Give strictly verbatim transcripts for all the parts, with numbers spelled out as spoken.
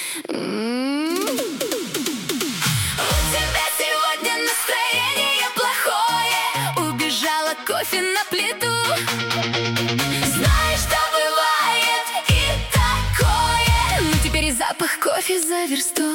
М. У тебя сегодня настроение плохое, убежала кофе на плиту. Знаешь, что бывает и такое, но теперь и запах кофе за версту.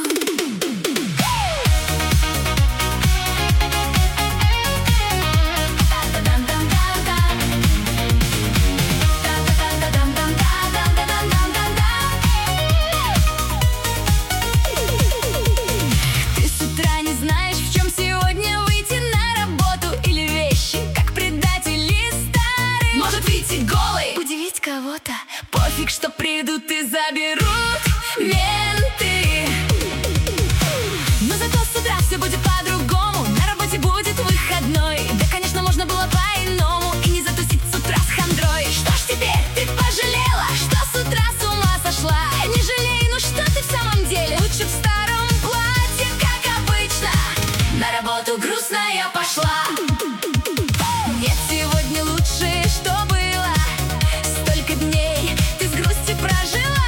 Кого-то пофиг, что придут и заберут менты. Но зато с утра все будет по-другому, на работе будет выходной. Да, конечно, можно было по-иному и не затусить с утра с хандрой. Что ж теперь ты пожалела, что с утра с ума сошла? Не жалей, ну что ты в самом деле? Лучше в старом платье, как обычно, на работу грустная пошла. Нет, сегодня лучше, что было. Столько дней ты с грустью прожила,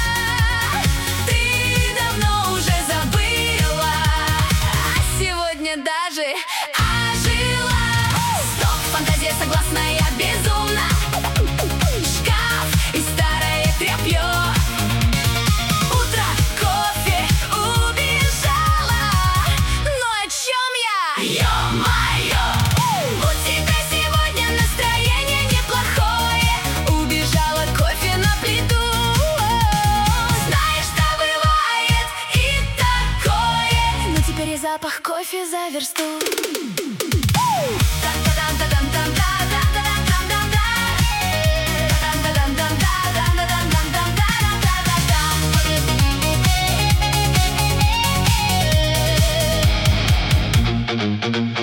ты давно уже забыла, а сегодня даже ожила. Стоп, фантазия согласная безумно. Шкаф и старое тряпье. Утро, кофе, убежала. Но о чем я? Ё-моё! У тебя сегодня настроение неплохое, убежала кофе на плиту. Знаешь, что бывает и такое, но теперь и запах кофе за версту. Thank you.